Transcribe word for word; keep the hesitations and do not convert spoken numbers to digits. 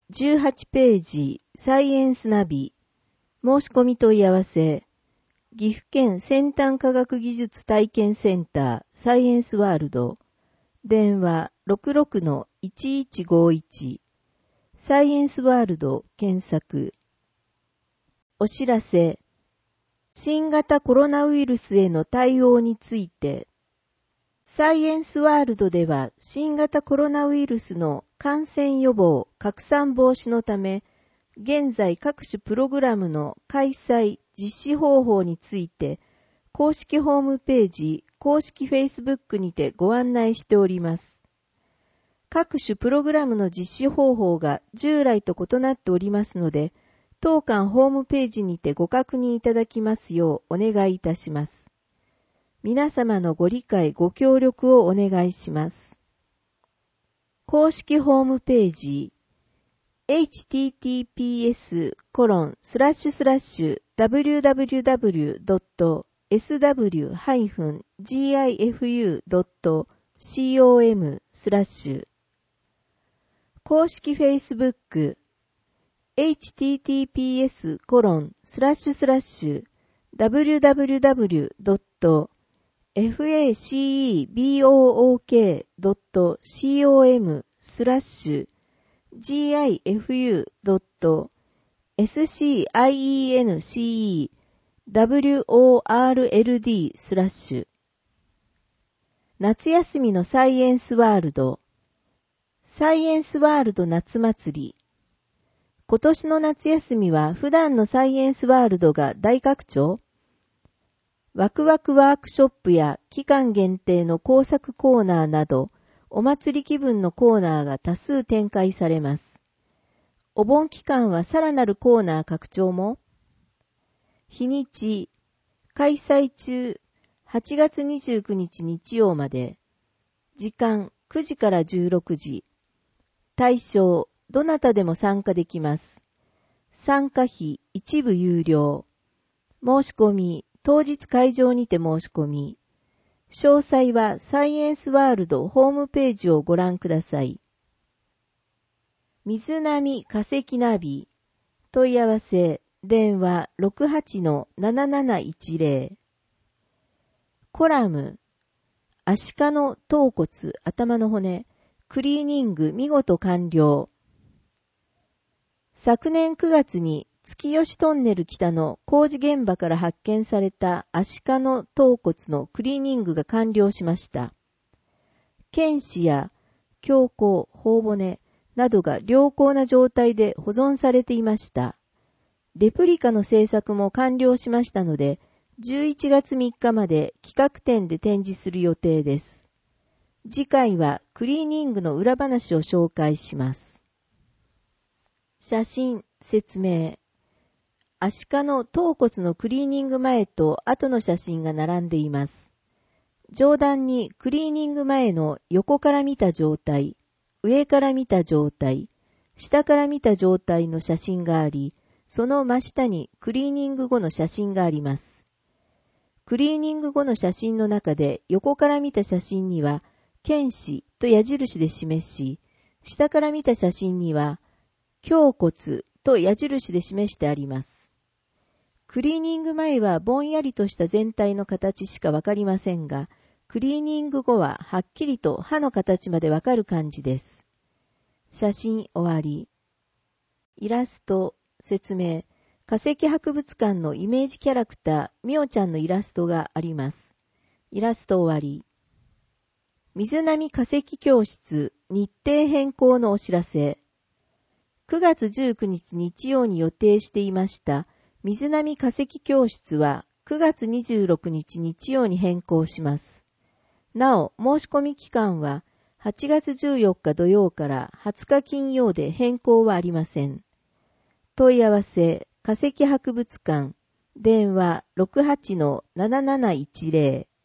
じゅうはちページサイエンスナビ申し込み問い合わせ岐阜県先端科学技術体験センターサイエンスワールド電話 ろくろくのいちいちごいち サイエンスワールド検索。お知らせ新型コロナウイルスへの対応についてサイエンスワールドでは新型コロナウイルスの感染予防・拡散防止のため現在各種プログラムの開催・実施方法について公式ホームページ、公式フェイスブックにてご案内しております。各種プログラムの実施方法が従来と異なっておりますので、当館ホームページにてご確認いただきますようお願いいたします。皆様のご理解、ご協力をお願いします。公式ホームページ エイチティーティーピーエスコロンスラッシュスラッシュダブリューダブリューダブリュードットエスダブリューギフユードットコム スラッシュ公式フェイスブック エイチティーティーピーエスコロンスラッシュスラッシュダブリューダブリューダブリュードットファクボークドットコム スラッシュ ギフユードットスカイエンシーダブリューオーアールエルディー スラッシュ夏休みのサイエンスワールドサイエンスワールド夏祭り今年の夏休みは普段のサイエンスワールドが大拡張ワクワクワークショップや期間限定の工作コーナーなどお祭り気分のコーナーが多数展開されます。お盆期間はさらなるコーナー拡張も日にち開催中はちがつにじゅうくにち日曜まで時間くじからじゅうろくじ対象どなたでも参加できます。参加費一部有料申し込み当日会場にて申し込み詳細はサイエンスワールドホームページをご覧ください。水波化石ナビ問い合わせ電話 ろくはちのなななないちゼロ コラムアシカの頭骨頭の骨クリーニング見事完了昨年くがつに月吉トンネル北の工事現場から発見されたアシカの頭骨のクリーニングが完了しました。腱歯や胸甲、頬骨などが良好な状態で保存されていました。レプリカの制作も完了しましたので、じゅういちがつみっかまで企画展で展示する予定です。次回はクリーニングの裏話を紹介します。写真、説明。アシカの頭骨のクリーニング前と後の写真が並んでいます。上段にクリーニング前の横から見た状態、上から見た状態、下から見た状態の写真があり、その真下にクリーニング後の写真があります。クリーニング後の写真の中で横から見た写真には腱歯と矢印で示し、下から見た写真には胸骨と矢印で示してあります。クリーニング前はぼんやりとした全体の形しかわかりませんが、クリーニング後ははっきりと歯の形までわかる感じです。写真終わり。イラスト、説明。化石博物館のイメージキャラクター、みおちゃんのイラストがあります。イラスト終わり。水波化石教室、日程変更のお知らせ。くがつじゅうくにち日曜に予定していました。水波化石教室はくがつにじゅうろくにち日曜に変更します。なお、申し込み期間ははちがつじゅうよっか土曜からはつか金曜で変更はありません。問い合わせ、化石博物館、電話 ろくはちのなななないちゼロ